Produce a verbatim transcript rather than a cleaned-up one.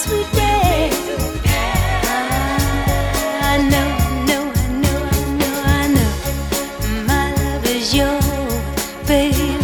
sweet day. I know, I know, I know, I know, I know. My love is yours, baby.